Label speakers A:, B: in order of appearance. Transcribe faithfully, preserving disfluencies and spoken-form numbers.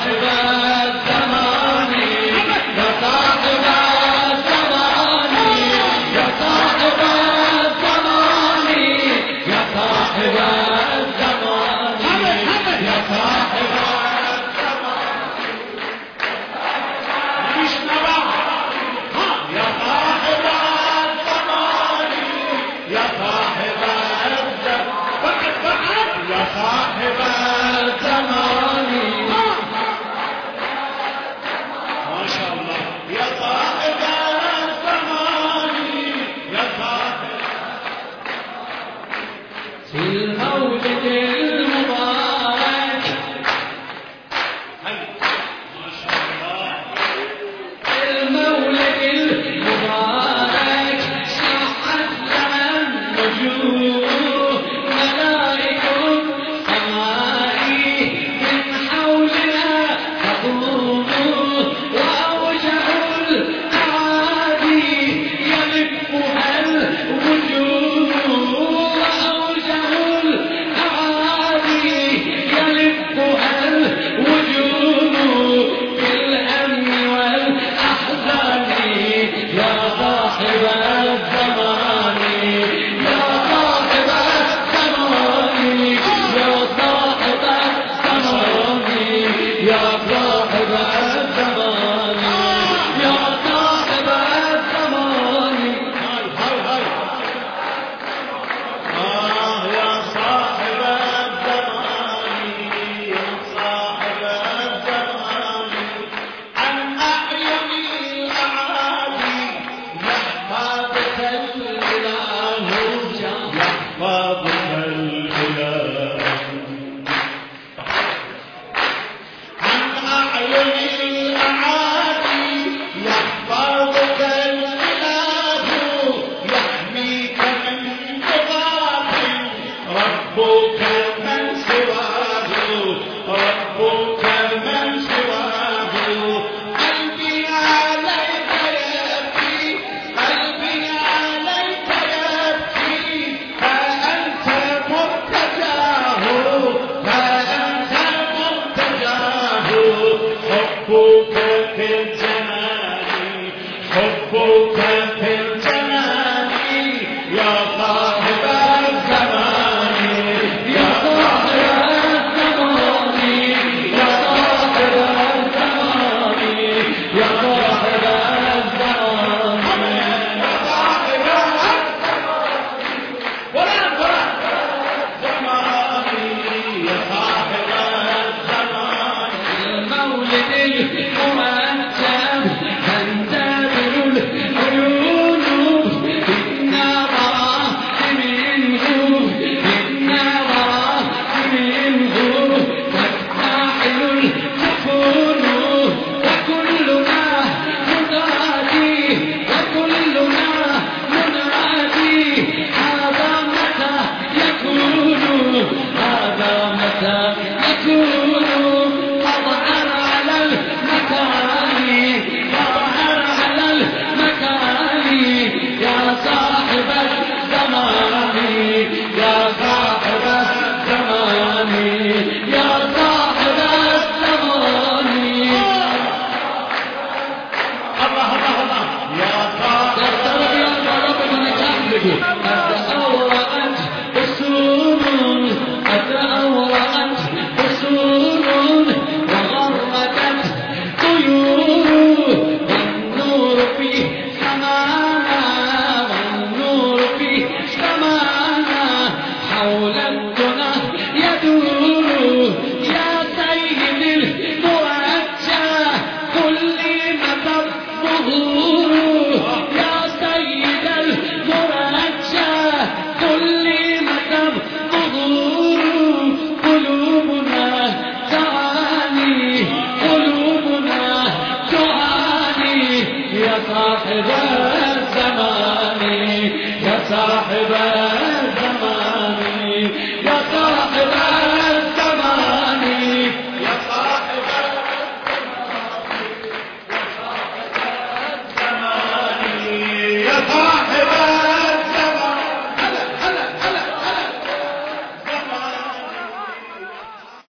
A: صاحب الزمان يا صاحب الزمان يا صاحب الزمان يا صاحب الزمان يا صاحب الزمان مش نبع يا صاحب الزمان يا صاحب الزمان بعد بعد يا صاحب الزمان ما شاء الله يا صاحب الزمان يا صاحب في المولد المبارك ما شاء الله المولد المبارك شاحت لنا النجوم ملائك سمائي من حولنا تقوم وأوجه الأعادي يلفها الوجوه وأوجه الأعادي يلفها الوجوه بالهم والأحزان يا صاحب الزمان يا صاحب الزمان يا صاحب الزمان يا صاحب الزمان يا صاحب الزمان هاي هاي هاي آه يا صاحب الزمان يا صاحب الزمان عن أعين الأعادي يحفظك الإله يحفظك الإله عن أعين الأعادي يحفظك الإله يحميك من ضباب ربك من سواه ربك من سواه قلبي عليك يبكي قلبي عليك يبكي فأنت مرتجاه فأنت مرتجاه حبك في الجنان حبك في الجنان يا صاحب الزمان يا صاحب الزمان يا صاحب الزمان يا صاحب الزمان يا صاحب ولا ولا زماني يا صاحب الزمان المولد المرتب تنتظر العيون بالنظرة منه بالنظرة منه تفتحل الجفون وكلنا ننادي وكلنا ننادي هذا متى يكون هذا متى يكون أظهر على المكان أظهر على المكان يا صاحب الزمان يا صاحب الزمان يا صاحب الزمان الله الله الله يا صاحب أتأورأت أسود أتأورأت أسود وغرقت طيور والنور في سمانا والنور في سمانا حول الدنا يدور يا سيد المرجى كل مدى الظهور يا سيد المرجى كل مدى الظهور قلوبنا تعاني قلوبنا تعاني يا صاحب الزمان يا صاحب